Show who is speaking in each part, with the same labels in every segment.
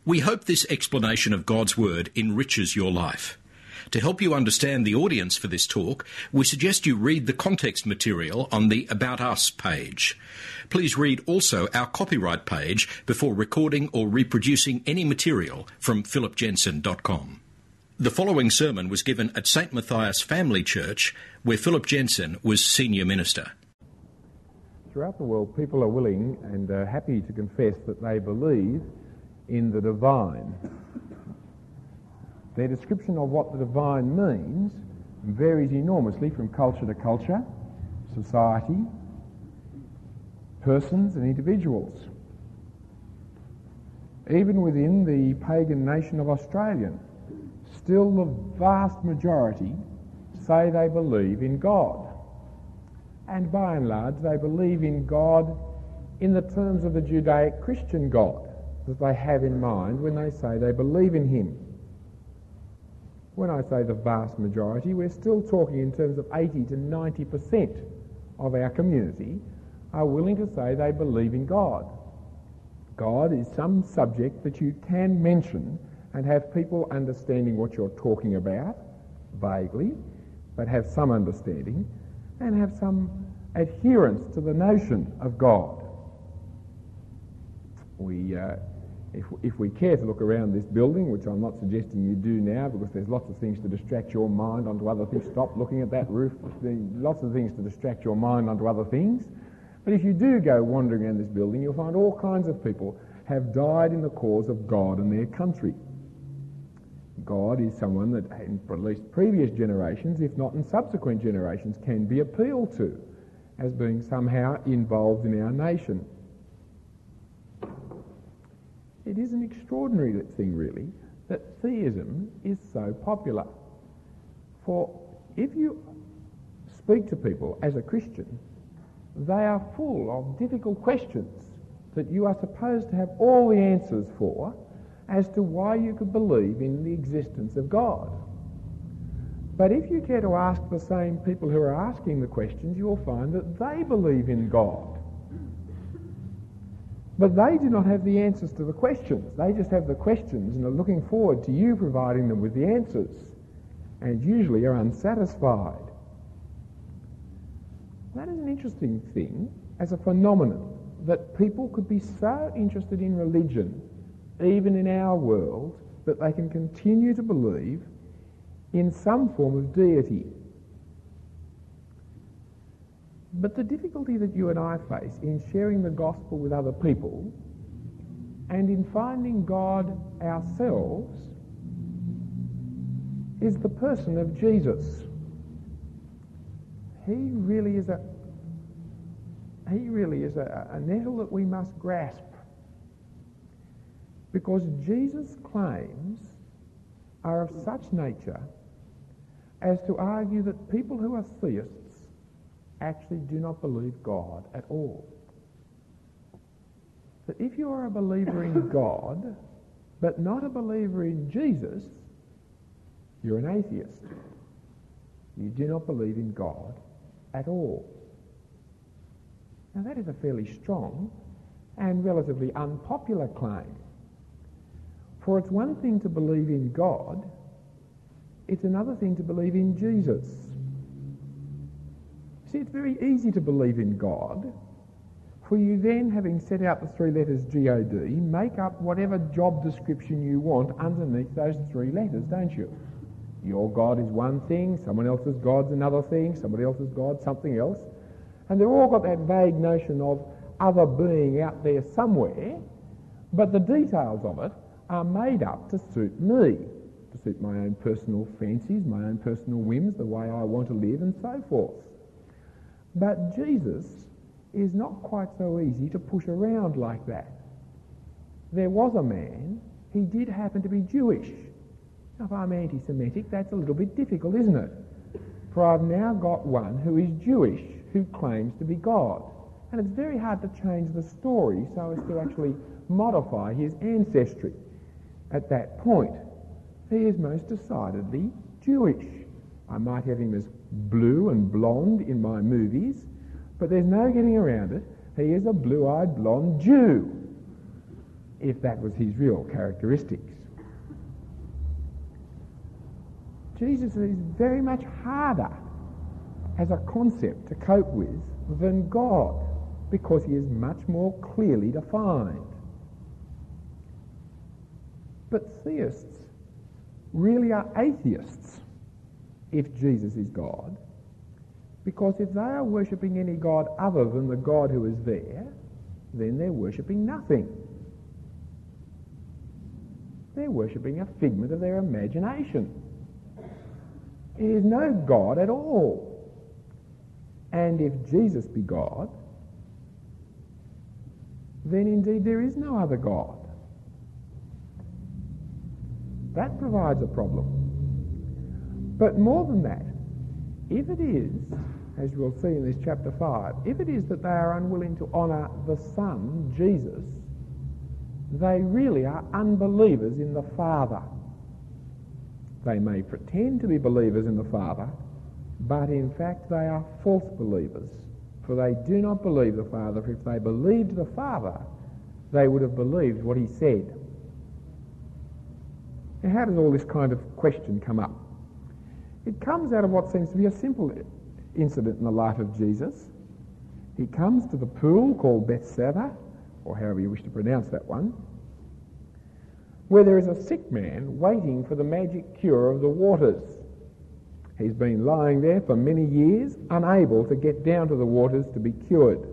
Speaker 1: We hope this explanation of God's Word enriches your life. To help you understand the audience for this talk, we suggest you read the context material on the About Us page. Please read also our copyright page before recording or reproducing any material from philipjensen.com. The following sermon was given at St. Matthias Family Church, where Philip Jensen was senior minister.
Speaker 2: Throughout the world, people are willing and happy to confess that they believe in the divine. Their description of what the divine means varies enormously from culture to culture, society, persons and individuals. Even within the pagan nation of Australia, still the vast majority say they believe in God. And by and large, they believe in God in the terms of the Judaic-Christian God that they have in mind when they say they believe in him. When I say the vast majority, we're still talking in terms of 80 to 90% of our community are willing to say they believe in God. God is some subject that you can mention and have people understanding what you're talking about, vaguely, but have some understanding, and have some adherence to the notion of God. If we care to look around this building, which I'm not suggesting you do now because there's lots of things to distract your mind onto other things. Stop looking at that roof. There's lots of things to distract your mind onto other things. But if you do go wandering around this building, you'll find all kinds of people have died in the cause of God and their country. God is someone that in at least previous generations, if not in subsequent generations, can be appealed to as being somehow involved in our nation. It is an extraordinary thing, really, that theism is so popular. For if you speak to people as a Christian, they are full of difficult questions that you are supposed to have all the answers for as to why you could believe in the existence of God. But if you care to ask the same people who are asking the questions, you will find that they believe in God. But they do not have the answers to the questions. They just have the questions and are looking forward to you providing them with the answers, and usually are unsatisfied. That is an interesting thing as a phenomenon, that people could be so interested in religion, even in our world, that they can continue to believe in some form of deity. But the difficulty that you and I face in sharing the gospel with other people and in finding God ourselves is the person of Jesus. He really is a nettle that we must grasp, because Jesus' claims are of such nature as to argue that people who are theists actually do not believe God at all. That if you are a believer in God, but not a believer in Jesus, you're an atheist. You do not believe in God at all. Now that is a fairly strong and relatively unpopular claim. For it's one thing to believe in God, it's another thing to believe in Jesus. See, it's very easy to believe in God, for you then, having set out the three letters God, make up whatever job description you want underneath those three letters, don't you? Your God is one thing, someone else's God's another thing, somebody else's God's something else. And they've all got that vague notion of other being out there somewhere, but the details of it are made up to suit me, to suit my own personal fancies, my own personal whims, the way I want to live and so forth. But Jesus is not quite so easy to push around like that. There was a man, he did happen to be Jewish. Now, if I'm anti-Semitic, that's a little bit difficult, isn't it? For I've now got one who is Jewish, who claims to be God. And it's very hard to change the story so as to actually modify his ancestry. At that point, he is most decidedly Jewish. I might have him as blue and blonde in my movies, but there's no getting around it. He is a blue-eyed blonde Jew. if that was his real characteristics. Jesus is very much harder as a concept to cope with than God, because he is much more clearly defined. But theists really are atheists if Jesus is God, because if they are worshipping any god other than the God who is there, then they're worshipping nothing. They're worshipping a figment of their imagination. It is no God at all. And if Jesus be God, then indeed there is no other God. That provides a problem. But more than that, if it is, as you will see in this chapter 5, if it is that they are unwilling to honour the Son, Jesus, they really are unbelievers in the Father. They may pretend to be believers in the Father, but in fact they are false believers, for they do not believe the Father. For if they believed the Father, they would have believed what he said. Now, how does all this kind of question come up? It comes out of what seems to be a simple incident in the life of Jesus. He comes to the pool called Bethesda, or however you wish to pronounce that one, where there is a sick man waiting for the magic cure of the waters. He's been lying there for many years, unable to get down to the waters to be cured.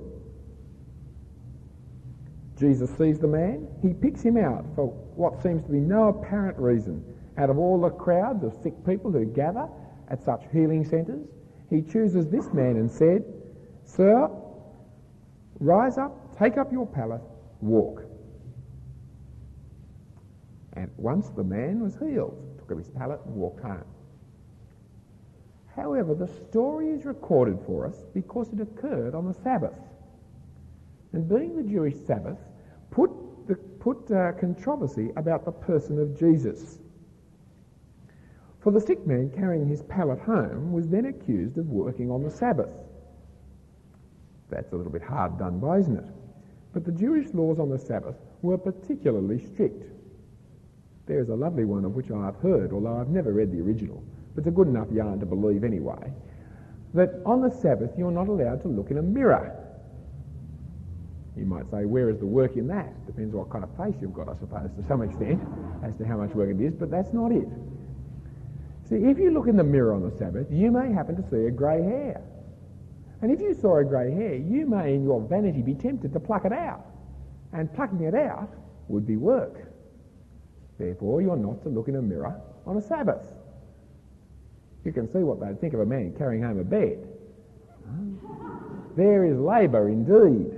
Speaker 2: Jesus sees the man. He picks him out for what seems to be no apparent reason. Out of all the crowds of sick people who gather at such healing centres, he chooses this man and said, "Sir, rise up, take up your pallet, walk." And at once the man was healed, took up his pallet and walked home. However, the story is recorded for us because it occurred on the Sabbath. And being the Jewish Sabbath, put controversy about the person of Jesus. For the sick man carrying his pallet home was then accused of working on the Sabbath. That's a little bit hard done by, isn't it? But the Jewish laws on the Sabbath were particularly strict. There's a lovely one of which I've heard, although I've never read the original, but it's a good enough yarn to believe anyway, that on the Sabbath you're not allowed to look in a mirror. You might say, where is the work in that? Depends what kind of face you've got, I suppose, to some extent, as to how much work it is, but that's not it. See, if you look in the mirror on the Sabbath, you may happen to see a grey hair. And if you saw a grey hair, you may, in your vanity, be tempted to pluck it out. And plucking it out would be work. Therefore, you're not to look in a mirror on a Sabbath. You can see what they'd think of a man carrying home a bed. There is labour indeed.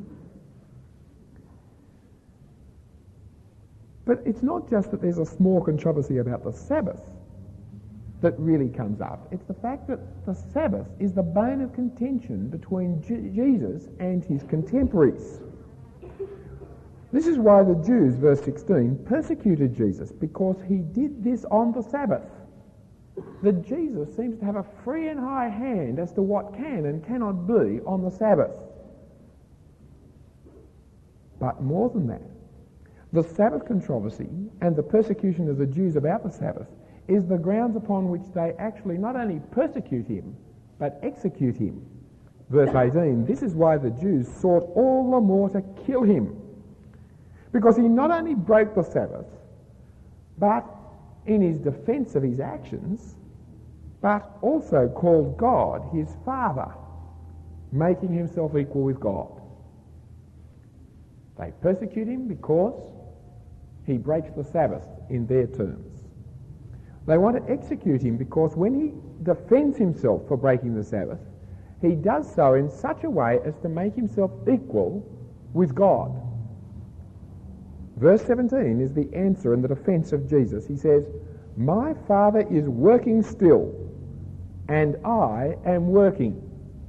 Speaker 2: But it's not just that there's a small controversy about the Sabbath that really comes up. It's the fact that the Sabbath is the bone of contention between Jesus and his contemporaries. This is why the Jews, verse 16, persecuted Jesus, because he did this on the Sabbath. That Jesus seems to have a free and high hand as to what can and cannot be on the Sabbath. But more than that, the Sabbath controversy and the persecution of the Jews about the Sabbath is the grounds upon which they actually not only persecute him, but execute him. Verse 18, this is why the Jews sought all the more to kill him, because he not only broke the Sabbath, but in his defence of his actions, but also called God his Father, making himself equal with God. They persecute him because he breaks the Sabbath in their terms. They want to execute him because when he defends himself for breaking the Sabbath, he does so in such a way as to make himself equal with God. Verse 17 is the answer and the defence of Jesus. He says, "My Father is working still, and I am working."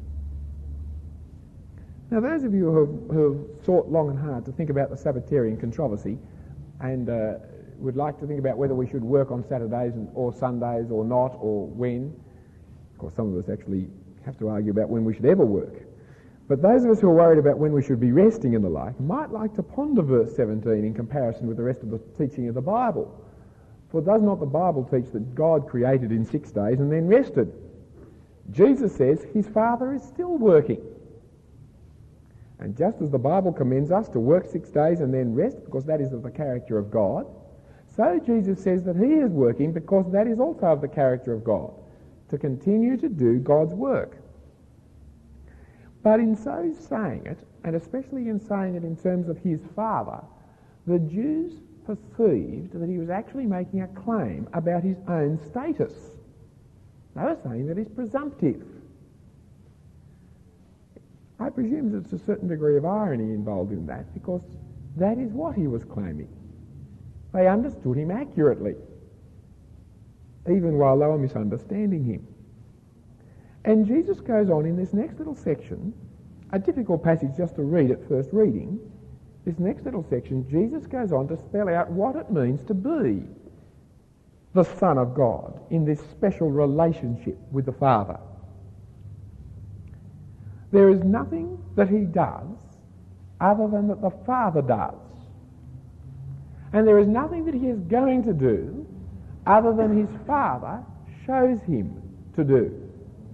Speaker 2: Now, those of you who have thought long and hard to think about the Sabbatarian controversy and would like to think about whether we should work on Saturdays or Sundays or not, or when, of course some of us actually have to argue about when we should ever work, But those of us who are worried about when we should be resting and the like might like to ponder verse 17 in comparison with the rest of the teaching of the Bible. For does not the Bible teach that God created in 6 days and then rested? Jesus says his Father is still working. And just as the Bible commends us to work 6 days and then rest, because that is of the character of God, so Jesus says that he is working because that is also of the character of God, to continue to do God's work. But in so saying it, and especially in saying it in terms of his Father, the Jews perceived that he was actually making a claim about his own status. They were saying that he's presumptive. I presume there's a certain degree of irony involved in that, because that is what he was claiming. They understood him accurately, even while they were misunderstanding him. And Jesus goes on in this next little section, a difficult passage just to read at first reading. This next little section, Jesus goes on to spell out what it means to be the Son of God in this special relationship with the Father. There is nothing that he does other than that the Father does. And there is nothing that he is going to do other than his Father shows him to do.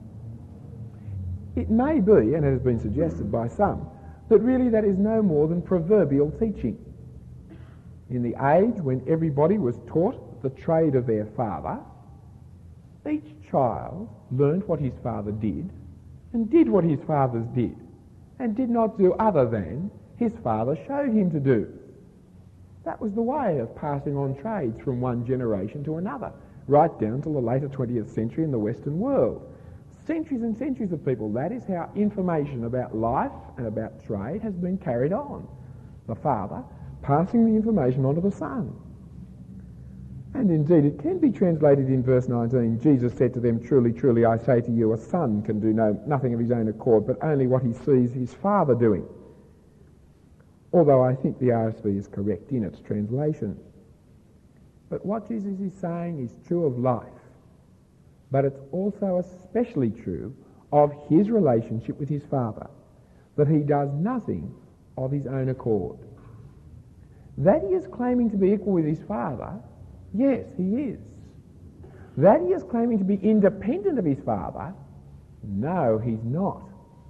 Speaker 2: It may be, and it has been suggested by some, that really that is no more than proverbial teaching. In the age when everybody was taught the trade of their father, each child learned what his father did and did what his fathers did and did not do other than his father showed him to do. That was the way of passing on trades from one generation to another, right down to the later 20th century in the Western world. Centuries and centuries of people, that is how information about life and about trade has been carried on. The father passing the information on to the son. And indeed it can be translated in verse 19, Jesus said to them, "Truly, truly, I say to you, a son can do nothing of his own accord, but only what he sees his father doing." Although I think the RSV is correct in its translation. But what Jesus is saying is true of life. But it's also especially true of his relationship with his Father, that he does nothing of his own accord. That he is claiming to be equal with his Father, yes, he is. That he is claiming to be independent of his Father, no, he's not.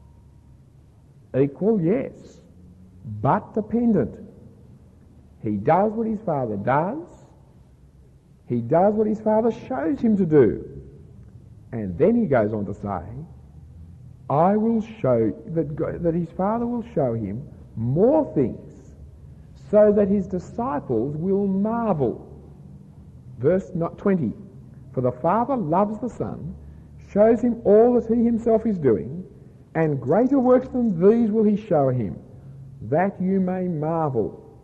Speaker 2: Equal, yes, but dependent. He does what his Father does. He does what his Father shows him to do. And then he goes on to say, I will show that his Father will show him more things so that his disciples will marvel. Verse 20, for the Father loves the Son, shows him all that he himself is doing, and greater works than these will he show him, that you may marvel.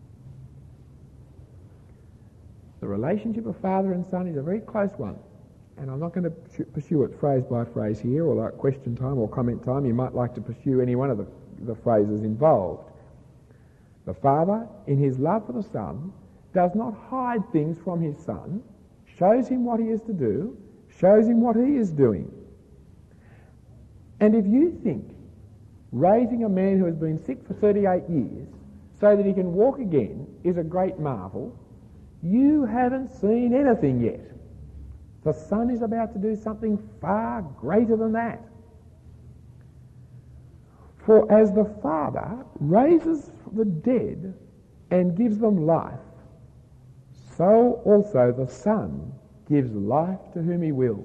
Speaker 2: The relationship of Father and Son is a very close one. And I'm not going to pursue it phrase by phrase here, or like question time or comment time. You might like to pursue any one of the phrases involved. The Father, in his love for the Son, does not hide things from his Son, shows him what he is to do, shows him what he is doing. And if you think raising a man who has been sick for 38 years so that he can walk again is a great marvel, you haven't seen anything yet. The Son is about to do something far greater than that. For as the Father raises the dead and gives them life, so also the Son gives life to whom he will.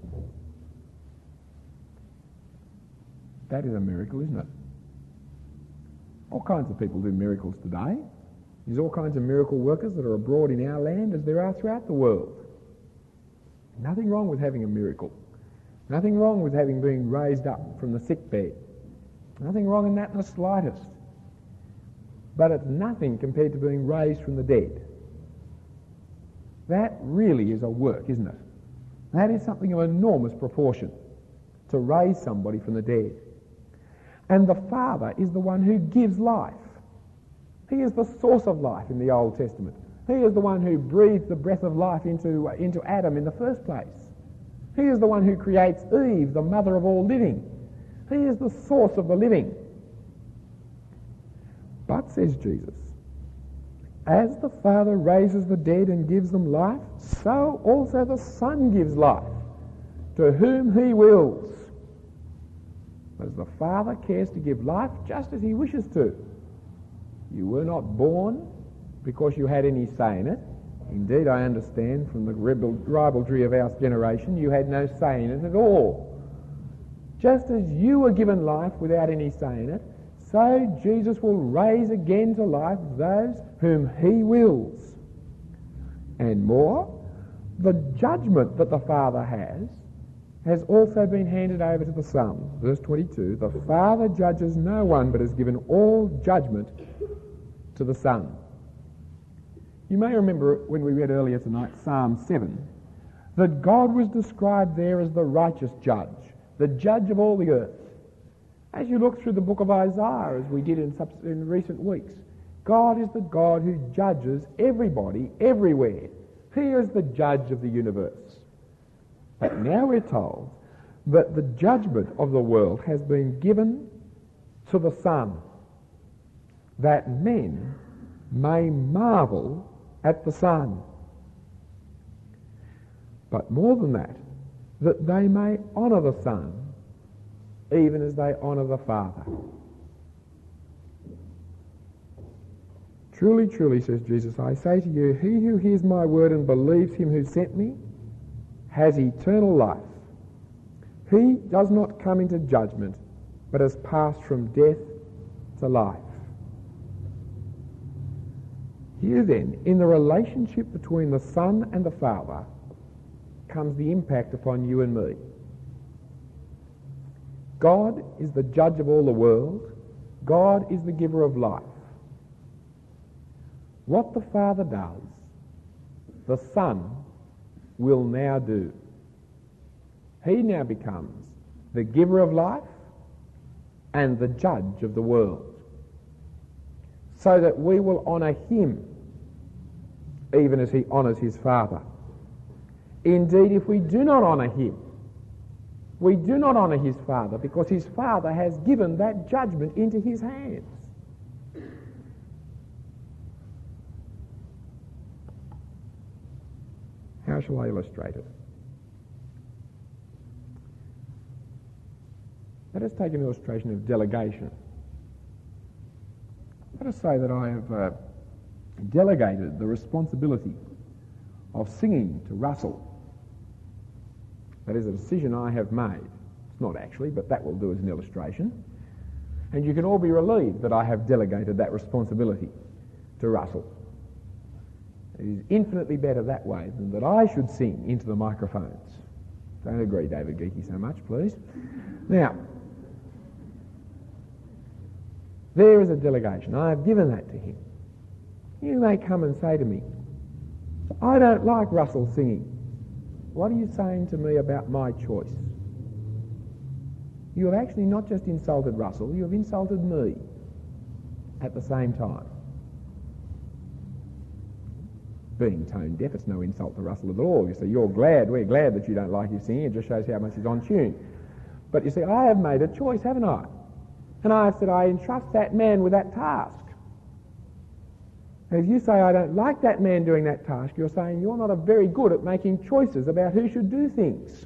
Speaker 2: That is a miracle, isn't it? All kinds of people do miracles today. There's all kinds of miracle workers that are abroad in our land as there are throughout the world. Nothing wrong with having a miracle. Nothing wrong with being raised up from the sick bed. Nothing wrong in that in the slightest. But it's nothing compared to being raised from the dead. That really is a work, isn't it? That is something of enormous proportion, to raise somebody from the dead. And the Father is the one who gives life. He is the source of life in the Old Testament. He is the one who breathed the breath of life into Adam in the first place. He is the one who creates Eve, the mother of all living. He is the source of the living. But, says Jesus, as the Father raises the dead and gives them life, so also the Son gives life to whom he wills. As the Father cares to give life just as he wishes to. You were not born because you had any say in it. Indeed, I understand from the ribaldry of our generation, you had no say in it at all. Just as you were given life without any say in it, so Jesus will raise again to life those whom he wills. And more, the judgment that the Father has also been handed over to the Son. Verse 22, the Father judges no one but has given all judgment to the Son. You may remember when we read earlier tonight Psalm 7, that God was described there as the righteous judge, the judge of all the earth. As you look through the book of Isaiah, as we did in recent weeks, God is the God who judges everybody, everywhere. He is the judge of the universe. But now we're told that the judgment of the world has been given to the Son, that men may marvel at the Son. But more than that they may honour the Son, even as they honour the Father. Truly, truly, says Jesus, I say to you, he who hears my word and believes him who sent me has eternal life. He does not come into judgment, but has passed from death to life. Here then, in the relationship between the Son and the Father, comes the impact upon you and me. God is the judge of all the world. God is the giver of life. What the Father does, the Son will now do. He now becomes the giver of life and the judge of the world, so that we will honour him even as he honours his Father. Indeed, if we do not honour him, we do not honour his Father, because his Father has given that judgment into his hands. How shall I illustrate it? Let us take an illustration of delegation. Let us say that I have delegated the responsibility of singing to Russell. That is a decision I have made. It's not actually, but that will do as an illustration. And you can all be relieved that I have delegated that responsibility to Russell. It is infinitely better that way than that I should sing into the microphones. Don't agree, David Geeky, so much, please. Now, there is a delegation. I have given that to him. You may come and say to me, I don't like Russell singing. What are you saying to me about my choice? You have actually not just insulted Russell, you have insulted me at the same time. Being tone deaf, it's no insult to Russell at all. You say, we're glad that you don't like his singing. It just shows how much he's on tune. But you see, I have made a choice, haven't I? And I have said, I entrust that man with that task. And if you say, I don't like that man doing that task, you're saying you're not very good at making choices about who should do things.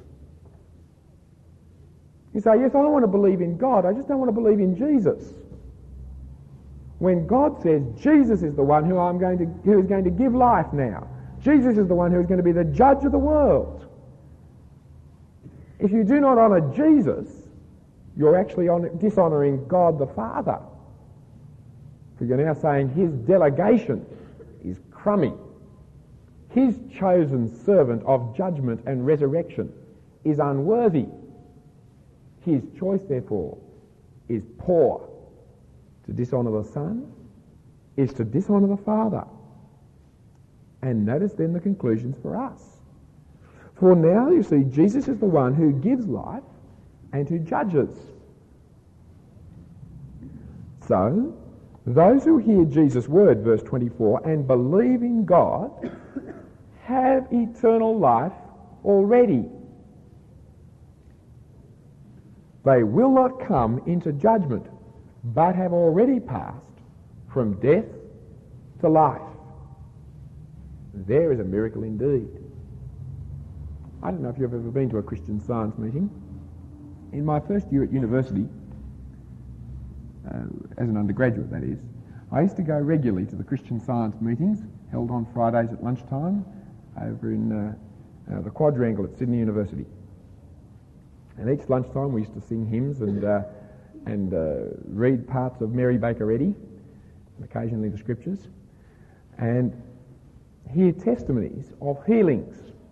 Speaker 2: You say, yes, I want to believe in God, I just don't want to believe in Jesus. When God says Jesus is the one who is going to give life now. Jesus is the one who is going to be the judge of the world. If you do not honour Jesus, you're actually dishonouring God the Father. Because you're now saying his delegation is crummy. His chosen servant of judgment and resurrection is unworthy. His choice, therefore, is poor. To dishonour the Son is to dishonour the Father. And notice then the conclusions for us. For now, you see, Jesus is the one who gives life and who judges. So, those who hear Jesus' word, verse 24, and believe in God have eternal life already. They will not come into judgment, but have already passed from death to life. There is a miracle indeed. I don't know if you've ever been to a Christian Science meeting. In my first year at university, as an undergraduate that is, I used to go regularly to the Christian Science meetings held on Fridays at lunchtime over in the quadrangle at Sydney University. And each lunchtime we used to sing hymns and read parts of Mary Baker Eddy, and occasionally the scriptures, and hear testimonies of healings.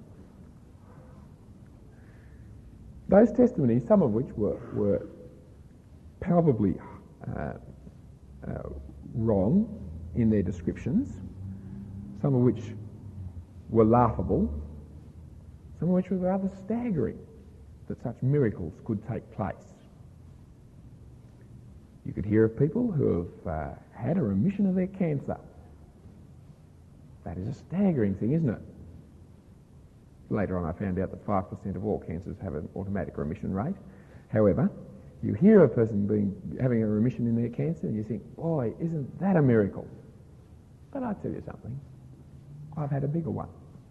Speaker 2: Those testimonies, some of which were palpably wrong in their descriptions, some of which were laughable, some of which were rather staggering that such miracles could take place. You could hear of people who have had a remission of their cancer. That is a staggering thing, isn't it? Later on I found out that 5% of all cancers have an automatic remission rate. However, you hear a person having a remission in their cancer and you think, boy, isn't that a miracle? But I tell you something, I've had a bigger one.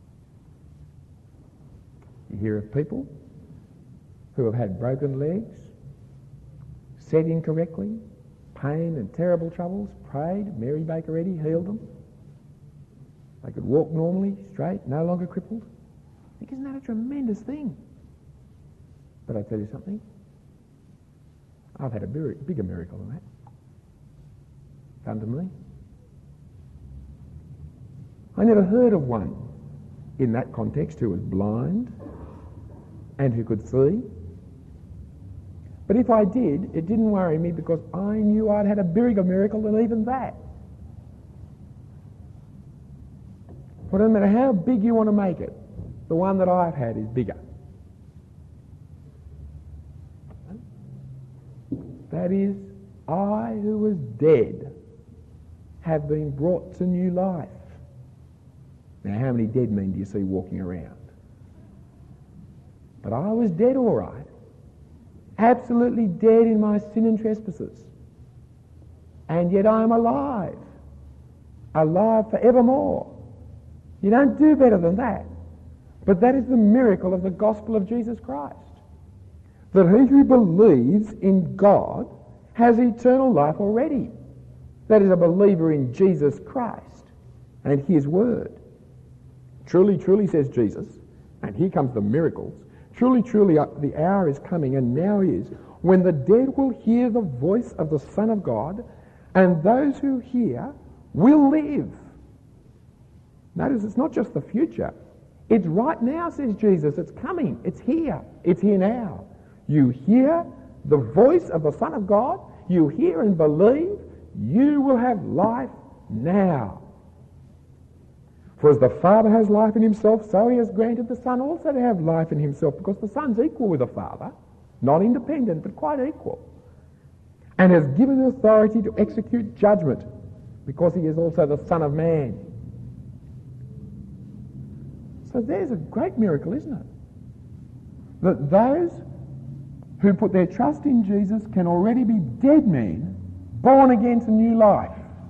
Speaker 2: You hear of people who have had broken legs, set incorrectly, pain and terrible troubles, prayed, Mary Baker Eddy healed them. They could walk normally, straight, no longer crippled. I think, isn't that a tremendous thing? But I tell you something, I've had a bigger miracle than that done to me. I never heard of one in that context who was blind and who could see. But if I did, it didn't worry me because I knew I'd had a bigger miracle than even that. Well, no matter how big you want to make it, the one that I've had is bigger. That is, I who was dead have been brought to new life. Now, how many dead men do you see walking around? But I was dead, all right. Absolutely dead in my sin and trespasses. And yet I am alive. Alive forevermore. You don't do better than that. But that is the miracle of the gospel of Jesus Christ. That he who believes in God has eternal life already. That is a believer in Jesus Christ and his word. Truly, truly, says Jesus, and here comes the miracles, truly, truly, the hour is coming, and now is, when the dead will hear the voice of the Son of God, and those who hear will live. Notice it's not just the future. It's right now, says Jesus. It's coming. It's here. It's here now. You hear the voice of the Son of God, you hear and believe, you will have life now. For as the Father has life in himself, so he has granted the Son also to have life in himself, because the Son's equal with the Father, not independent, but quite equal, and has given authority to execute judgment, because he is also the Son of Man. So there's a great miracle, isn't it? That those who put their trust in Jesus can already be dead men, born again to new life.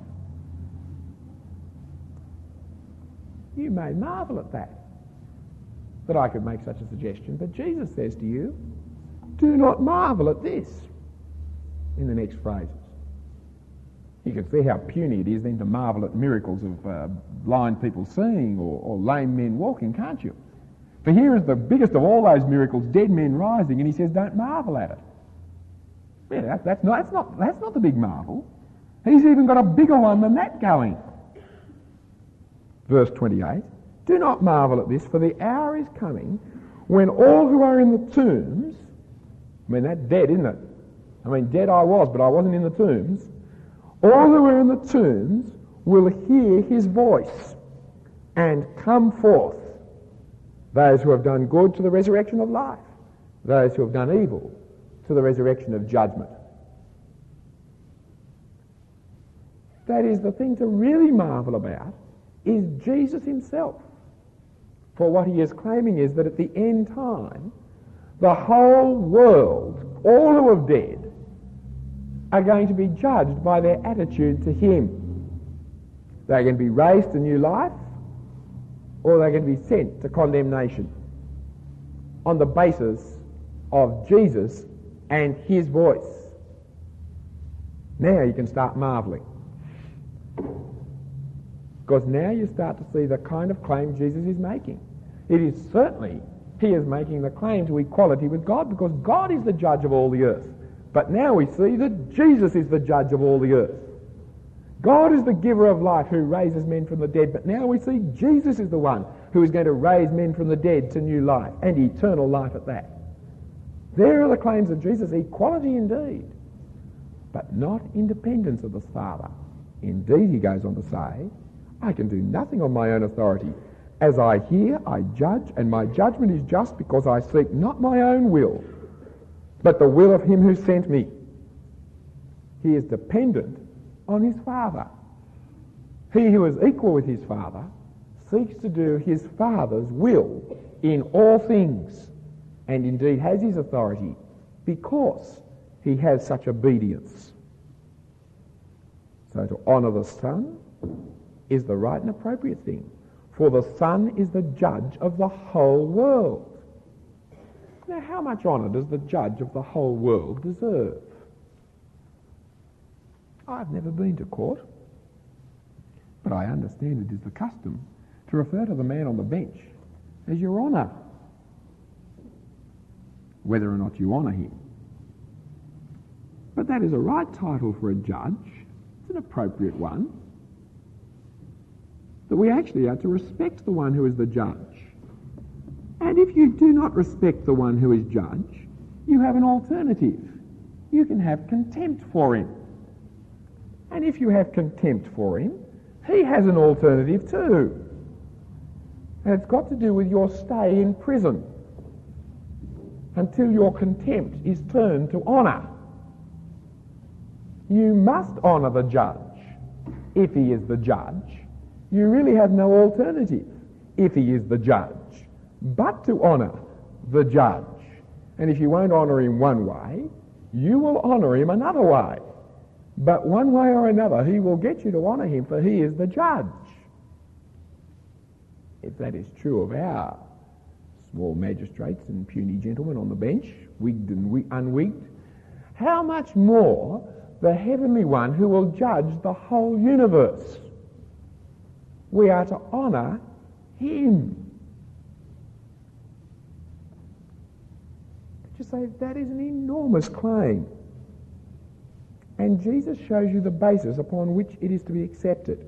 Speaker 2: You may marvel at that I could make such a suggestion, but Jesus says to you, do not marvel at this, in the next phrases. You can see how puny it is then to marvel at miracles of blind people seeing or lame men walking, can't you? For here is the biggest of all those miracles, dead men rising, and he says, don't marvel at it. Yeah, that's not the big marvel. He's even got a bigger one than that going. Verse 28, do not marvel at this, for the hour is coming when all who are in the tombs, I mean, that's dead, isn't it? I mean, dead I was, but I wasn't in the tombs. All who are in the tombs will hear his voice and come forth. Those who have done good to the resurrection of life. Those who have done evil to the resurrection of judgment. That is, the thing to really marvel about is Jesus himself. For what he is claiming is that at the end time, the whole world all who are dead are going to be judged by their attitude to him. They're going to be raised to new life, or they're going to be sent to condemnation on the basis of Jesus and his voice. Now you can start marvelling. Because now you start to see the kind of claim Jesus is making. It is certainly, he is making the claim to equality with God, because God is the judge of all the earth. But now we see that Jesus is the judge of all the earth. God is the giver of life who raises men from the dead, but now we see Jesus is the one who is going to raise men from the dead to new life, and eternal life at that. There are the claims of Jesus, equality indeed, but not independence of the Father. Indeed, he goes on to say, I can do nothing on my own authority. As I hear, I judge, and my judgment is just, because I seek not my own will, but the will of him who sent me. He is dependent on his Father. He who is equal with his Father seeks to do his Father's will in all things, and indeed has his authority because he has such obedience. So to honour the Son is the right and appropriate thing, for the Son is the judge of the whole world. Now, how much honour does the judge of the whole world deserve? I've never been to court, but I understand it is the custom to refer to the man on the bench as Your Honour, whether or not you honour him. But that is a right title for a judge. It's an appropriate one. That we actually are to respect the one who is the judge. And if you do not respect the one who is judge, you have an alternative. You can have contempt for him. And if you have contempt for him, he has an alternative too. And it's got to do with your stay in prison until your contempt is turned to honour. You must honour the judge if he is the judge. You really have no alternative if he is the judge but to honour the judge. And if you won't honour him one way, you will honour him another way. But one way or another, he will get you to honour him, for he is the judge. If that is true of our small magistrates and puny gentlemen on the bench, wigged and unwigged, how much more the heavenly one who will judge the whole universe? We are to honour him. Just say that is an enormous claim. And Jesus shows you the basis upon which it is to be accepted.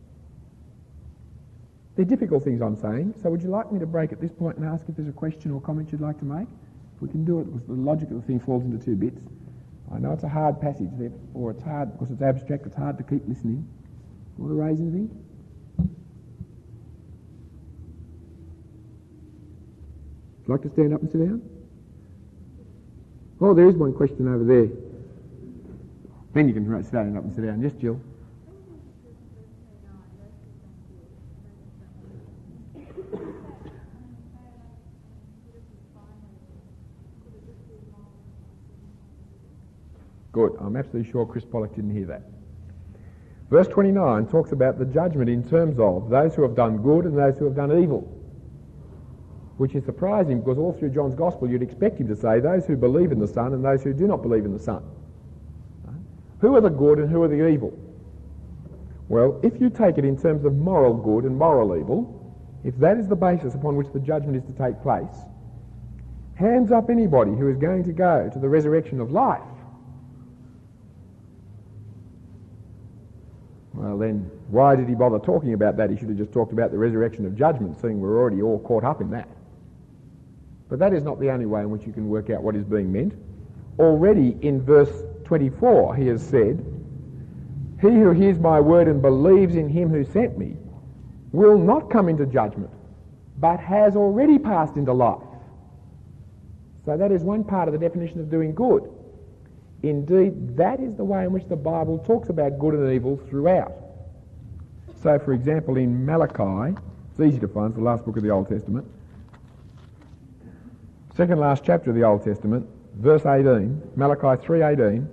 Speaker 2: They're difficult things I'm saying, so would you like me to break at this point and ask if there's a question or comment you'd like to make? If we can do it, because the logic of the thing falls into two bits. I know it's a hard passage, or it's hard because it's abstract, it's hard to keep listening. Want to raise anything? Would you like to stand up and sit down? Oh, there is one question over there. Then you can stand up and sit down. Yes, Jill? Good. I'm absolutely sure Chris Pollock didn't hear that. Verse 29 talks about the judgment in terms of those who have done good and those who have done evil, which is surprising because all through John's Gospel you'd expect him to say those who believe in the Son and those who do not believe in the Son. Who are the good and who are the evil? Well, if you take it in terms of moral good and moral evil, if that is the basis upon which the judgment is to take place, hands up anybody who is going to go to the resurrection of life. Well then, why did he bother talking about that? He should have just talked about the resurrection of judgment, seeing we're already all caught up in that. But that is not the only way in which you can work out what is being meant. Already in verse 24 he has said, "He who hears my word and believes in him who sent me will not come into judgment, but has already passed into life." So that is one part of the definition of doing good. Indeed, that is the way in which the Bible talks about good and evil throughout. So, for example, in Malachi, it's easy to find, it's the last book of the Old Testament, second last chapter of the Old Testament, verse 18, Malachi 3:18.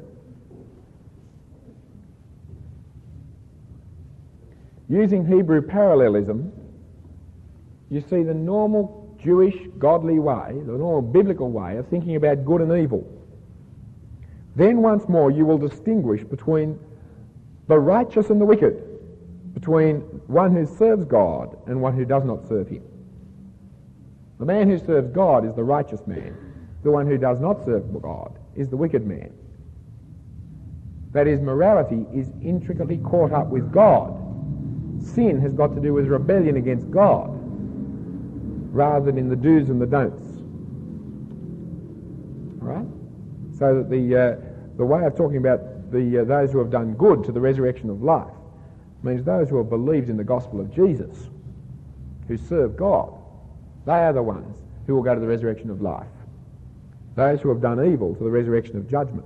Speaker 2: Using Hebrew parallelism, you see the normal Jewish godly way, the normal biblical way of thinking about good and evil. Then once more you will distinguish between the righteous and the wicked, between one who serves God and one who does not serve him. The man who serves God is the righteous man. The one who does not serve God is the wicked man. That is, morality is intricately caught up with God. Sin has got to do with rebellion against God, rather than in the do's and the don'ts. All right? So that the way of talking about those who have done good to the resurrection of life means those who have believed in the gospel of Jesus, who serve God, they are the ones who will go to the resurrection of life. Those who have done evil to the resurrection of judgment.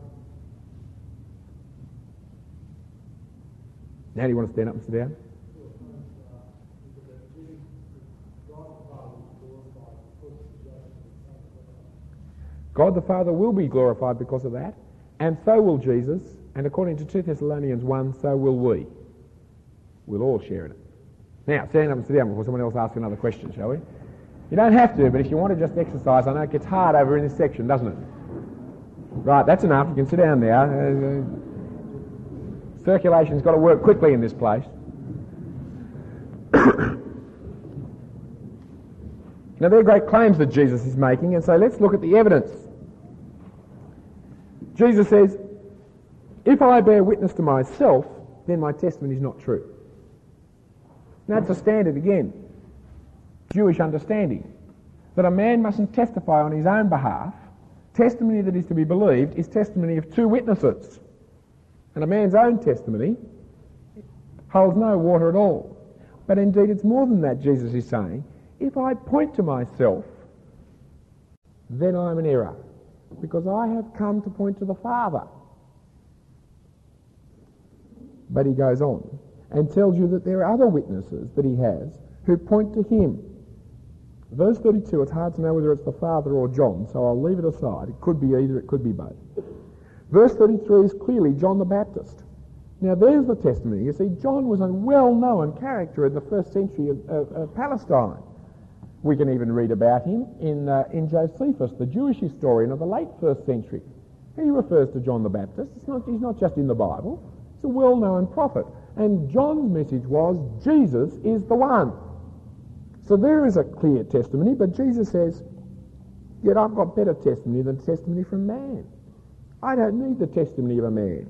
Speaker 2: Now do you want to stand up and sit down? God the Father will be glorified because of that, and so will Jesus, and according to 2 Thessalonians 1, so will we. We'll all share in it. Now, stand up and sit down before someone else asks another question, shall we? You don't have to, but if you want to just exercise, I know it gets hard over in this section, doesn't it? Right, that's enough. You can sit down now. Circulation's got to work quickly in this place. Now, there are great claims that Jesus is making, and so let's look at the evidence. Jesus says, if I bear witness to myself, then my testimony is not true. Now, that's a standard again. Jewish understanding. That a man mustn't testify on his own behalf. Testimony that is to be believed is testimony of two witnesses. And a man's own testimony holds no water at all. But indeed, it's more than that, Jesus is saying. If I point to myself, then I'm in error, because I have come to point to the Father. But he goes on and tells you that there are other witnesses that he has who point to him. Verse 32, it's hard to know whether it's the Father or John, so I'll leave it aside. It could be either, it could be both. Verse 33 is clearly John the Baptist. Now there's the testimony. You see, John was a well-known character in the first century of Palestine. We can even read about him in Josephus, the Jewish historian of the late first century. He refers to John the Baptist. He's not just in the Bible. He's a well-known prophet. And John's message was, Jesus is the one. So there is a clear testimony, but Jesus says, yet I've got better testimony than testimony from man. I don't need the testimony of a man.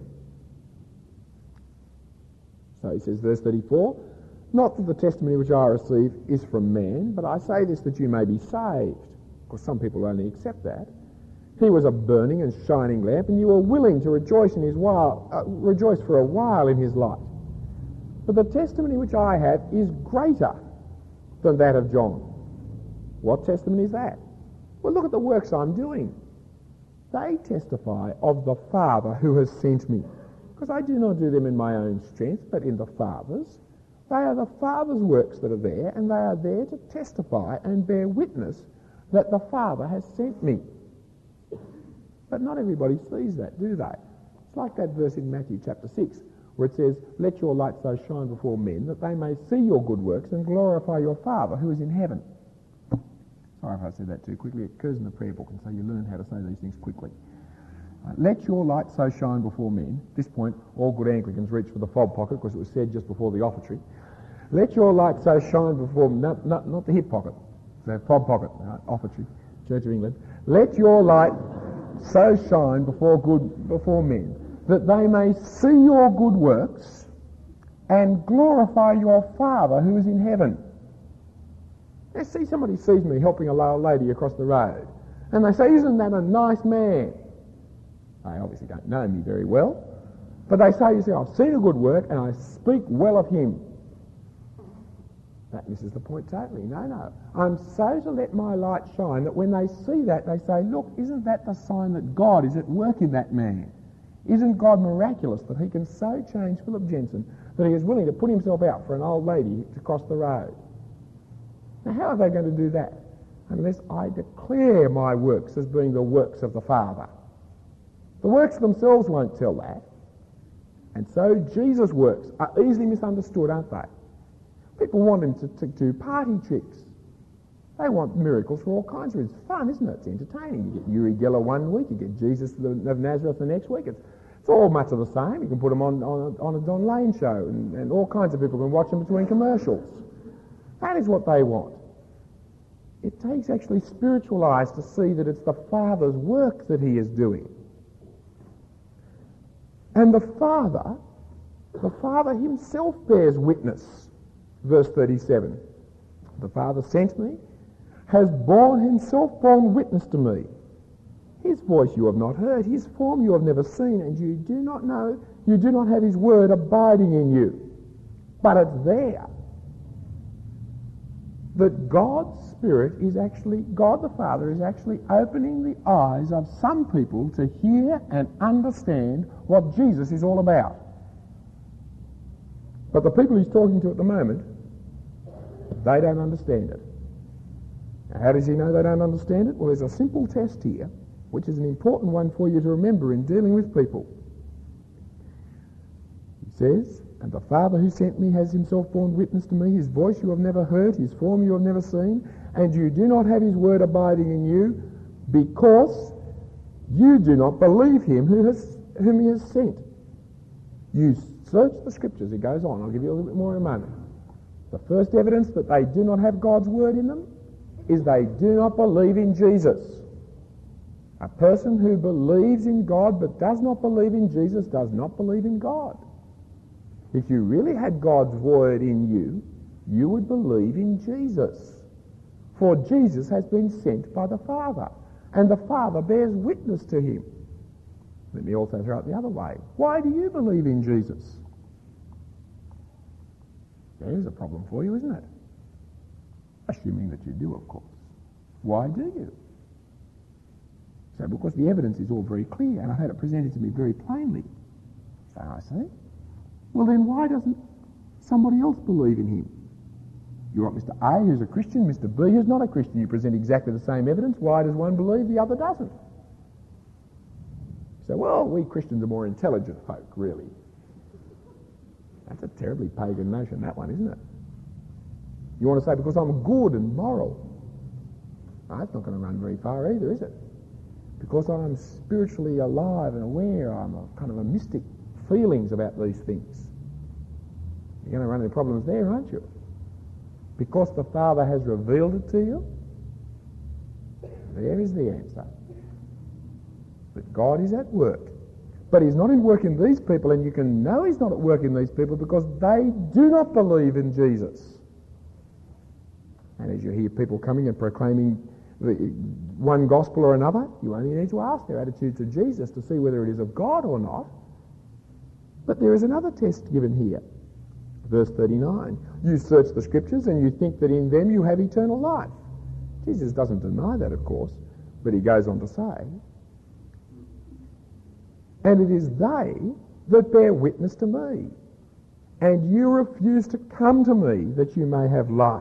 Speaker 2: So he says, verse 34, not that the testimony which I receive is from man, but I say this that you may be saved. Of course, some people only accept that. He was a burning and shining lamp, and you were willing to rejoice for a while in his light. But the testimony which I have is greater than that of John. What testimony is that? Well, look at the works I'm doing. They testify of the Father who has sent me. Because I do not do them in my own strength, but in the Father's. They are the Father's works that are there, and they are there to testify and bear witness that the Father has sent me. But not everybody sees that, do they? It's like that verse in Matthew chapter 6, where it says, let your light so shine before men that they may see your good works and glorify your Father who is in heaven. Sorry if I said that too quickly. It occurs in the prayer book, and so you learn how to say these things quickly. Let your light so shine before men. At this point, all good Anglicans reach for the fob pocket because it was said just before the offertory. Let your light so shine before men, not the hip pocket, the fob pocket, offertory, Church of England. Let your light so shine before men that they may see your good works and glorify your Father who is in heaven. Now, see, somebody sees me helping a lady across the road, and they say, isn't that a nice man? They obviously don't know me very well, but they say, you see, I've seen a good work and I speak well of him. That misses the point totally. No. I'm so to let my light shine that when they see that, they say, look, isn't that the sign that God is at work in that man? Isn't God miraculous that he can so change Philip Jensen that he is willing to put himself out for an old lady to cross the road? Now, how are they going to do that? unless I declare my works as being the works of the Father. The works themselves won't tell that. And so Jesus' works are easily misunderstood, aren't they? People want him to do party tricks. They want miracles for all kinds of reasons. It's fun, isn't it? It's entertaining. You get Uri Geller one week, you get Jesus of Nazareth the next week. It's all much of the same. You can put them on a Don Lane show, and all kinds of people can watch them between commercials. That is what they want. It takes actually spiritual eyes to see that it's the Father's work that he is doing. And the Father himself bears witness. Verse 37. The Father sent me, has himself borne witness to me. His voice you have not heard, his form you have never seen, and you do not have his word abiding in you. But it's there that God's Spirit is actually, God the Father is actually opening the eyes of some people to hear and understand what Jesus is all about. But the people he's talking to at the moment, they don't understand it. Now, how does he know they don't understand it? Well, there's a simple test here, which is an important one for you to remember in dealing with people. He says, and the Father who sent me has himself borne witness to me. His voice you have never heard, his form you have never seen, and you do not have his word abiding in you, because you do not believe him whom he has sent. You search the Scriptures. He goes on. I'll give you a little bit more in a moment. The first evidence that they do not have God's word in them is they do not believe in Jesus. A person who believes in God but does not believe in Jesus does not believe in God. If you really had God's word in you, you would believe in Jesus. For Jesus has been sent by the Father, and the Father bears witness to him. Let me also throw it the other way. Why do you believe in Jesus? There's a problem for you, isn't it? Assuming that you do, of course. Why do you? So because the evidence is all very clear, and I've had it presented to me very plainly. So I say, well then why doesn't somebody else believe in him? You've got Mr. A who's a Christian, Mr. B who's not a Christian. You present exactly the same evidence. Why does one believe, the other doesn't? So, well, we Christians are more intelligent folk, really. That's a terribly pagan notion, that one, isn't it? You want to say, because I'm good and moral. No, that's not going to run very far either, is it? Because I'm spiritually alive and aware, I'm a kind of a mystic feelings about these things. You're going to run into problems there, aren't you? Because the Father has revealed it to you, there is the answer. That God is at work. But he's not at work in these people, and you can know he's not at work in these people because they do not believe in Jesus. And as you hear people coming and proclaiming one gospel or another, you only need to ask their attitude to Jesus to see whether it is of God or not. But there is another test given here. Verse 39, you search the Scriptures and you think that in them you have eternal life. Jesus doesn't deny that, of course, but he goes on to say, and it is they that bear witness to me, and you refuse to come to me that you may have life.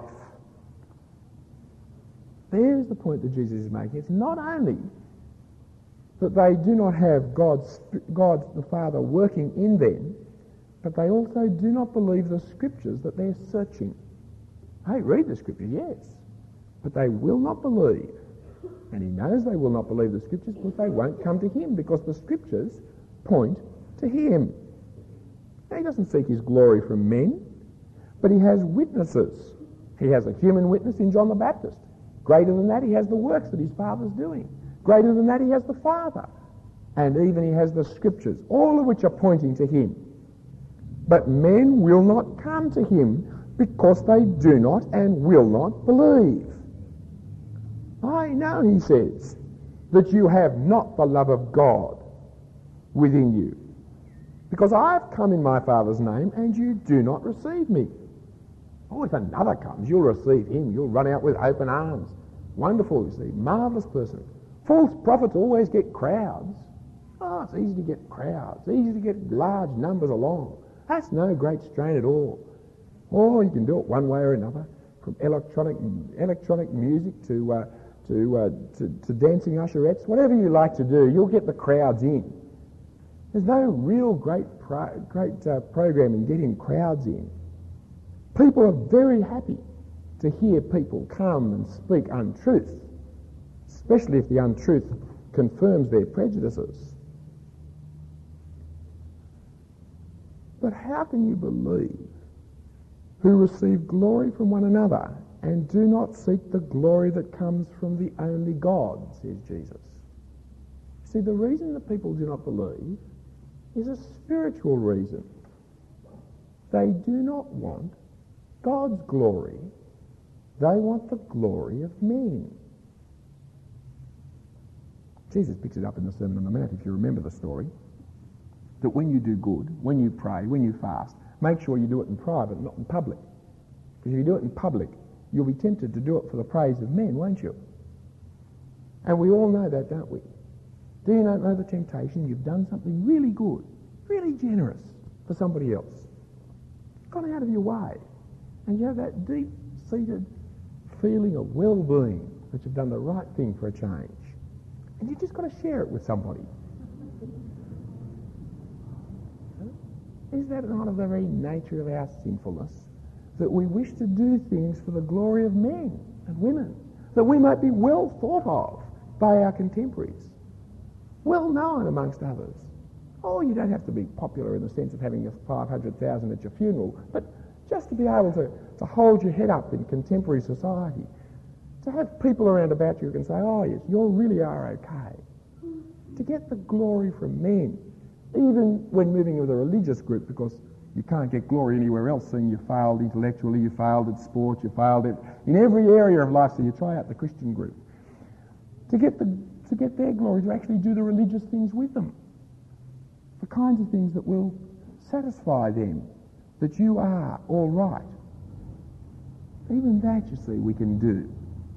Speaker 2: There's the point that Jesus is making. It's not only that they do not have God the Father working in them, but they also do not believe the Scriptures that they're searching. They read the Scriptures, yes, but they will not believe. And he knows they will not believe the Scriptures because they won't come to him, because the Scriptures point to him. Now, he doesn't seek his glory from men, but he has witnesses. He has a human witness in John the Baptist. Greater than that, he has the works that his Father's doing. Greater than that, he has the Father. And even he has the Scriptures, all of which are pointing to him. But men will not come to him because they do not and will not believe. I know, he says, that you have not the love of God within you, because I have come in my Father's name and you do not receive me. Oh, if another comes, you'll receive him. You'll run out with open arms. Wonderful, you see, marvellous person. False prophets always get crowds. Oh, it's easy to get crowds, easy to get large numbers along. That's no great strain at all. Or you can do it one way or another. from electronic music to dancing usherettes, whatever you like to do, you'll get the crowds in. There's no real great program in getting crowds in. People are very happy to hear people come and speak untruth, especially if the untruth confirms their prejudices. But how can you believe who receive glory from one another and do not seek the glory that comes from the only God, says Jesus. See, the reason that people do not believe is a spiritual reason. They do not want God's glory. They want the glory of men. Jesus picks it up in the Sermon on the Mount, if you remember the story, that when you do good, when you pray, when you fast, make sure you do it in private, not in public. Because if you do it in public, you'll be tempted to do it for the praise of men, won't you? And we all know that, don't we? Do you not know the temptation? You've done something really good, really generous for somebody else. Gone out of your way. And you have that deep-seated feeling of well-being that you've done the right thing for a change. And you've just got to share it with somebody. Is that not of the very nature of our sinfulness? That we wish to do things for the glory of men and women, that we might be well thought of by our contemporaries, well known amongst others. Oh, you don't have to be popular in the sense of having 500,000 at your funeral, but just to be able to hold your head up in contemporary society, to have people around about you who can say, oh yes, you really are okay, to get the glory from men, even when moving with a religious group, because you can't get glory anywhere else, seeing you failed intellectually, you failed at sport, you failed in every area of life, so you try out the Christian group. To get their glory, to actually do the religious things with them. The kinds of things that will satisfy them, that you are all right. Even that, you see, we can do.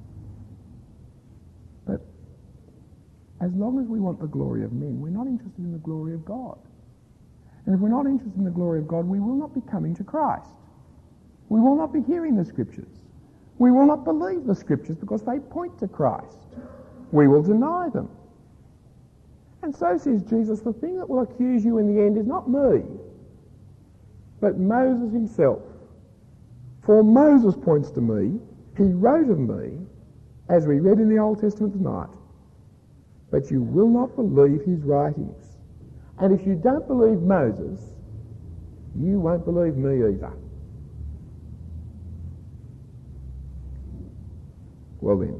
Speaker 2: But as long as we want the glory of men, we're not interested in the glory of God. And if we're not interested in the glory of God, we will not be coming to Christ. We will not be hearing the Scriptures. We will not believe the Scriptures because they point to Christ. We will deny them. And so says Jesus, the thing that will accuse you in the end is not me, but Moses himself. For Moses points to me, he wrote of me, as we read in the Old Testament tonight, but you will not believe his writings. And if you don't believe Moses, you won't believe me either. Well then,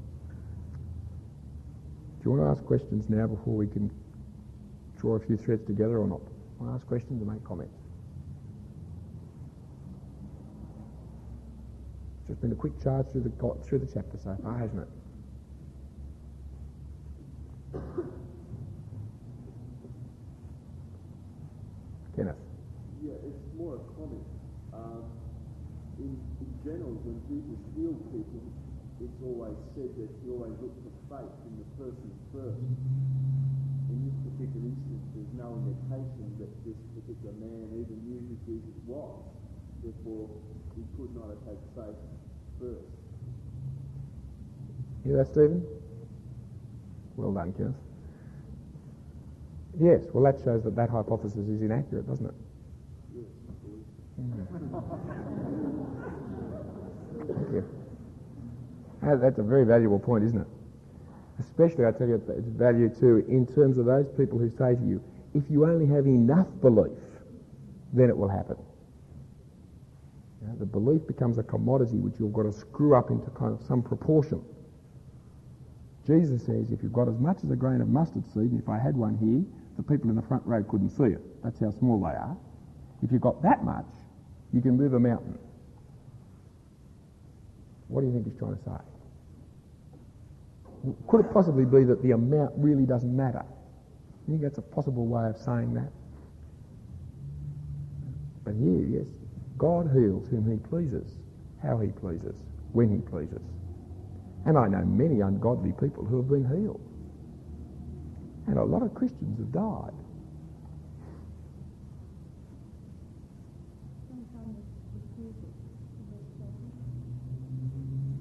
Speaker 2: do you want to ask questions now before we can draw a few threads together or not? Want to ask questions or make comments? It's just been a quick charge through the chapter so far, hasn't it? Kenneth.
Speaker 3: Yeah, it's more a comment. In general, when Jesus heals people, it's always said that he always looks for faith in the person first. In this particular instance, there's no indication that this particular man even knew who Jesus was. Therefore, he could not have had faith first.
Speaker 2: Hear that, Stephen? Well done, Kenneth. Yes, well that shows that hypothesis is inaccurate, doesn't it?
Speaker 3: Yes, I believe.
Speaker 2: Thank you. That's a very valuable point, isn't it? Especially, I tell you, it's value too in terms of those people who say to you, if you only have enough belief, then it will happen. You know, the belief becomes a commodity which you've got to screw up into kind of some proportion. Jesus says, if you've got as much as a grain of mustard seed, and if I had one here, the people in the front row couldn't see it. That's how small they are. If you've got that much, you can move a mountain. What do you think he's trying to say? Could it possibly be that the amount really doesn't matter? You think that's a possible way of saying that? But here, yes, God heals whom he pleases, how he pleases, when he pleases. And I know many ungodly people who have been healed. And a lot of Christians have died.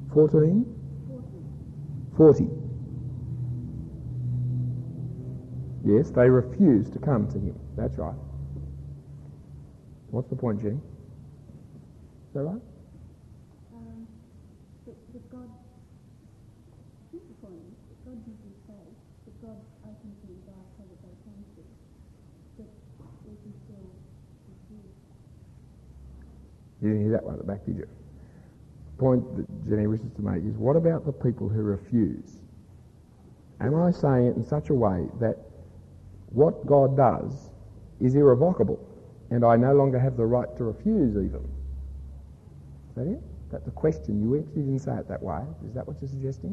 Speaker 2: 14? 40. Yes, they refused to come to him. That's right. What's the point, Jenny? Is that right?
Speaker 4: That God, here's the point, that God gives them faith, that God opens things up so that they can see, but they can still refuse.
Speaker 2: You didn't hear that one at the back, did you? The point that Jenny wishes to make is, what about the people who refuse? Am I saying it in such a way that what God does is irrevocable, and I no longer have the right to refuse even? Is that it? That's the question. You actually didn't say it that way. Is that what you're suggesting?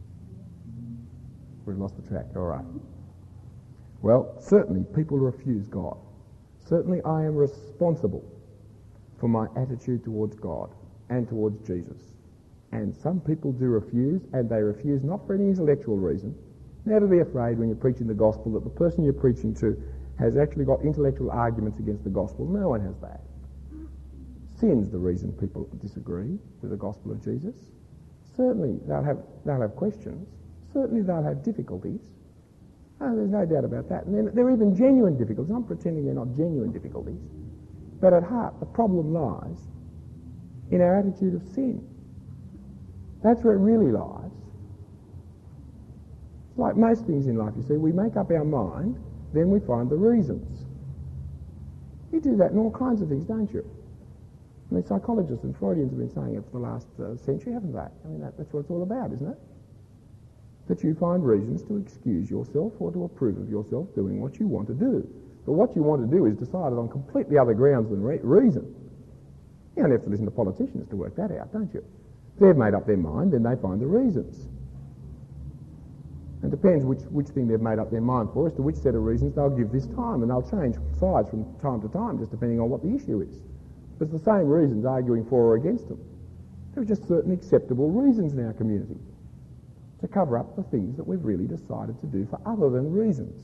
Speaker 2: We've lost the track. All right. Well, certainly people refuse God. Certainly I am responsible for my attitude towards God and towards Jesus. And some people do refuse, and they refuse not for any intellectual reason. Never be afraid when you're preaching the gospel that the person you're preaching to has actually got intellectual arguments against the gospel. No one has that. Sin's the reason people disagree with the gospel of Jesus. Certainly they'll have questions. Certainly they'll have difficulties. Oh, there's no doubt about that. And they're even genuine difficulties. I'm pretending they're not genuine difficulties. But at heart, the problem lies in our attitude of sin. That's where it really lies. It's like most things in life, you see. We make up our mind, then we find the reasons. You do that in all kinds of things, don't you? I mean, psychologists and Freudians have been saying it for the last century, haven't they? I mean, that's what it's all about, isn't it? That you find reasons to excuse yourself or to approve of yourself doing what you want to do. But what you want to do is decided on completely other grounds than reason. You only have to listen to politicians to work that out, don't you? If they've made up their mind, then they find the reasons. And it depends which thing they've made up their mind for as to which set of reasons they'll give this time, and they'll change sides from time to time just depending on what the issue is. It's the same reasons arguing for or against them. There are just certain acceptable reasons in our community to cover up the things that we've really decided to do for other than reasons.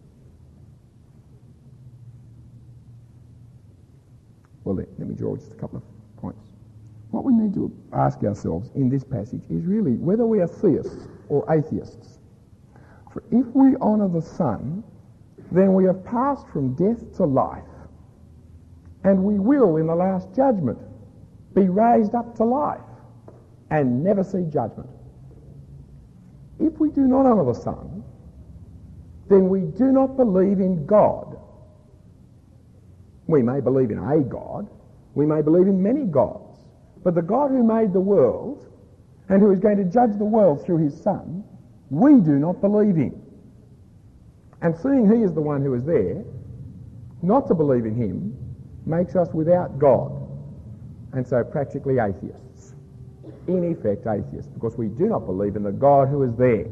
Speaker 2: Well, let me draw just a couple of points. What we need to ask ourselves in this passage is really whether we are theists or atheists. For if we honour the Son, then we have passed from death to life, and we will, in the last judgment, be raised up to life and never see judgment. If we do not honour the Son, then we do not believe in God. We may believe in a God, we may believe in many gods, but the God who made the world and who is going to judge the world through his Son, we do not believe in. And seeing he is the one who is there, not to believe in him makes us without God, and so practically atheists. In effect, atheists, because we do not believe in the God who is there.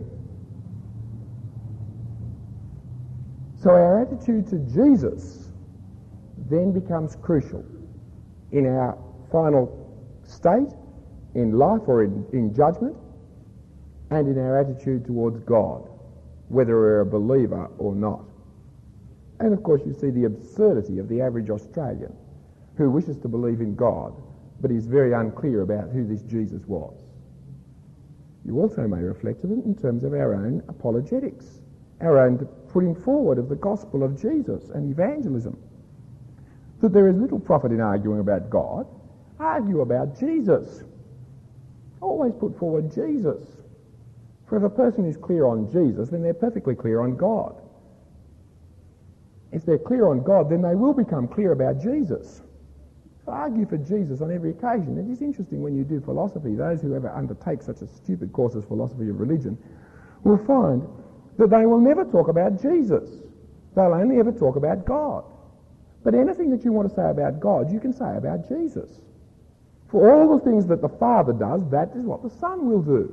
Speaker 2: So our attitude to Jesus then becomes crucial in our final state, in life or in judgment, and in our attitude towards God, whether we're a believer or not. And of course you see the absurdity of the average Australian who wishes to believe in God but is very unclear about who this Jesus was. You also may reflect on it in terms of our own apologetics, our own putting forward of the gospel of Jesus and evangelism. That there is little profit in arguing about God. Argue about Jesus. Always put forward Jesus. For if a person is clear on Jesus, then they're perfectly clear on God. If they're clear on God, then they will become clear about Jesus. So argue for Jesus on every occasion. It is interesting when you do philosophy, those who ever undertake such a stupid course as philosophy of religion will find that they will never talk about Jesus. They'll only ever talk about God. But anything that you want to say about God, you can say about Jesus. For all the things that the Father does, that is what the Son will do.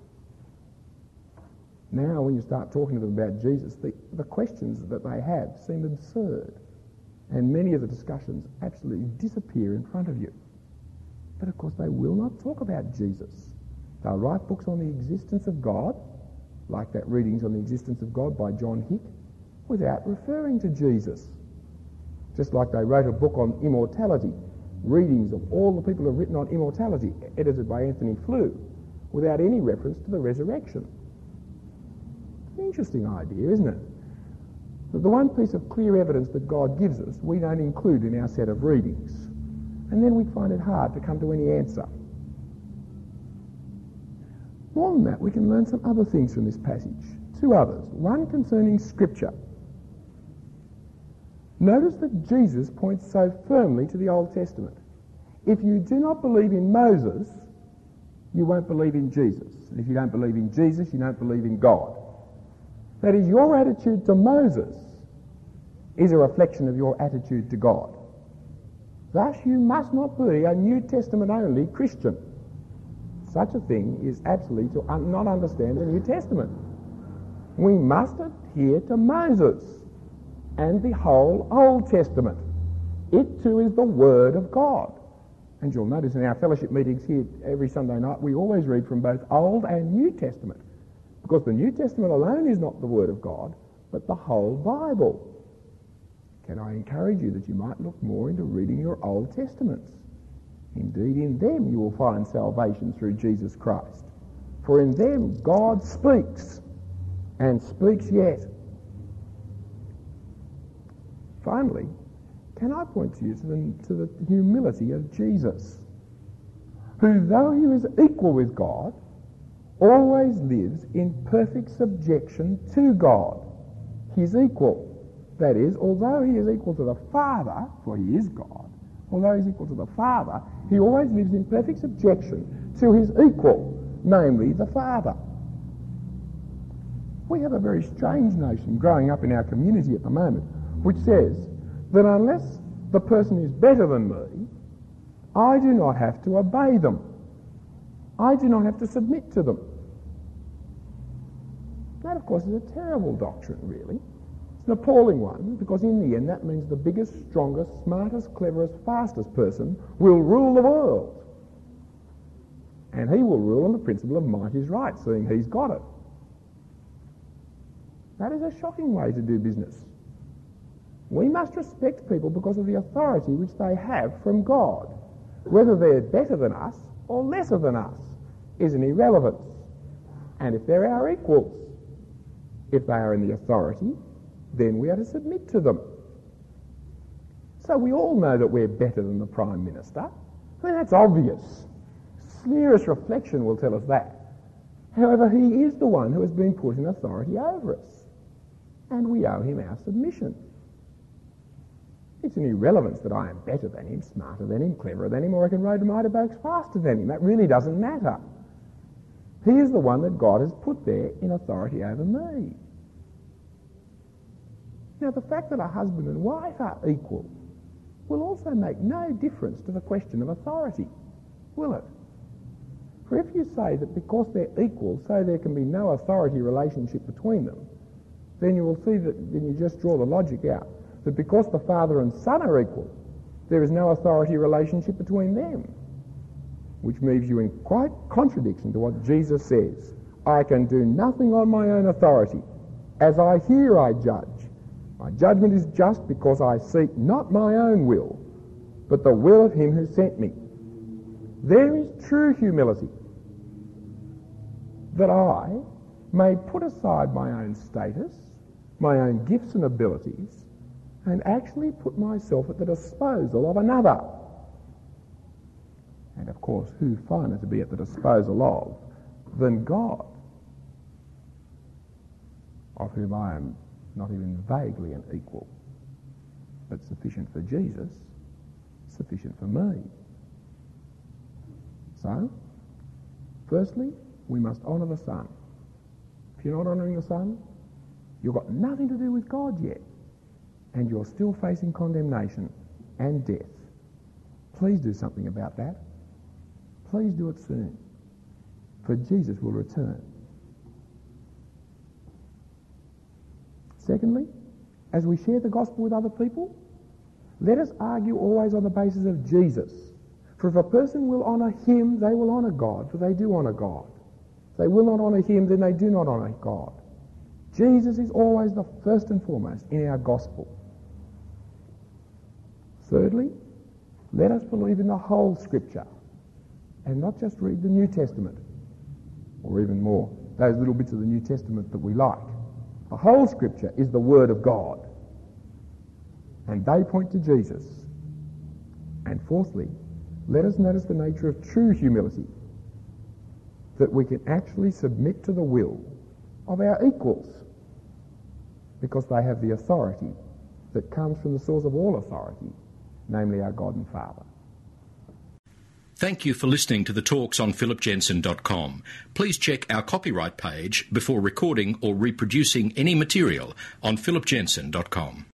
Speaker 2: Now, when you start talking to them about Jesus, the questions that they have seem absurd. And many of the discussions absolutely disappear in front of you. But of course, they will not talk about Jesus. They'll write books on the existence of God, like that Readings on the Existence of God by John Hick, without referring to Jesus. Just like they wrote a book on immortality, Readings of all the people who have written on immortality, edited by Anthony Flew, without any reference to the resurrection. It's an interesting idea, isn't it? That the one piece of clear evidence that God gives us, we don't include in our set of readings. And then we find it hard to come to any answer. More than that, we can learn some other things from this passage. Two others. One concerning Scripture. Notice that Jesus points so firmly to the Old Testament. If you do not believe in Moses, you won't believe in Jesus. And if you don't believe in Jesus, you don't believe in God. That is, your attitude to Moses is a reflection of your attitude to God. Thus, you must not be a New Testament only Christian. Such a thing is absolutely to not understand the New Testament. We must adhere to Moses and the whole Old Testament. It too is the Word of God. And you'll notice in our fellowship meetings here every Sunday night, we always read from both Old and New Testament. Because the New Testament alone is not the Word of God, but the whole Bible. Can I encourage you that you might look more into reading your Old Testaments? Indeed, in them you will find salvation through Jesus Christ. For in them God speaks, and speaks yet. Finally, can I point to you to the humility of Jesus, who, though he was equal with God, always lives in perfect subjection to God, his equal. That is, although he is equal to the Father, for he is God, although he's equal to the Father, he always lives in perfect subjection to his equal, namely the Father. We have a very strange notion growing up in our community at the moment, which says that unless the person is better than me, I do not have to obey them. I do not have to submit to them. That, of course, is a terrible doctrine, really. It's an appalling one, because in the end that means the biggest, strongest, smartest, cleverest, fastest person will rule the world. And he will rule on the principle of might is right, seeing he's got it. That is a shocking way to do business. We must respect people because of the authority which they have from God. Whether they're better than us or lesser than us is an irrelevance. And if they're our equals, if they are in the authority, then we are to submit to them. So we all know that we're better than the Prime Minister. I mean, that's obvious. Clearest reflection will tell us that. However, he is the one who has been put in authority over us, and we owe him our submission. It's an irrelevance that I am better than him, smarter than him, cleverer than him, or I can ride motorbikes faster than him. That really doesn't matter. He is the one that God has put there in authority over me. Now, the fact that a husband and wife are equal will also make no difference to the question of authority, will it? For if you say that because they're equal, so there can be no authority relationship between them, then you will see that, then you just draw the logic out, that because the father and son are equal, there is no authority relationship between them, which moves you in quite contradiction to what Jesus says. I can do nothing on my own authority. As I hear, I judge. My judgment is just because I seek not my own will, but the will of him who sent me. There is true humility, that I may put aside my own status, my own gifts and abilities, and actually put myself at the disposal of another. And of course, who finer to be at the disposal of than God, of whom I am not even vaguely an equal, but sufficient for Jesus, sufficient for me. So, firstly, we must honour the Son. If you're not honouring the Son, you've got nothing to do with God yet, and you're still facing condemnation and death. Please do something about that. Please do it soon, for Jesus will return. Secondly, as we share the gospel with other people, let us argue always on the basis of Jesus. For if a person will honour him, they will honour God, for they do honour God. If they will not honour him, then they do not honour God. Jesus is always the first and foremost in our gospel. Thirdly, let us believe in the whole Scripture and not just read the New Testament. or even more. Those little bits of the New Testament that we like. The whole Scripture is the Word of God. And they point to Jesus. And fourthly, let us notice the nature of true humility, that we can actually submit to the will of our equals, because they have the authority that comes from the source of all authority, namely our God and Father.
Speaker 1: Thank you for listening to the talks on philipjensen.com. Please check our copyright page before recording or reproducing any material on philipjensen.com.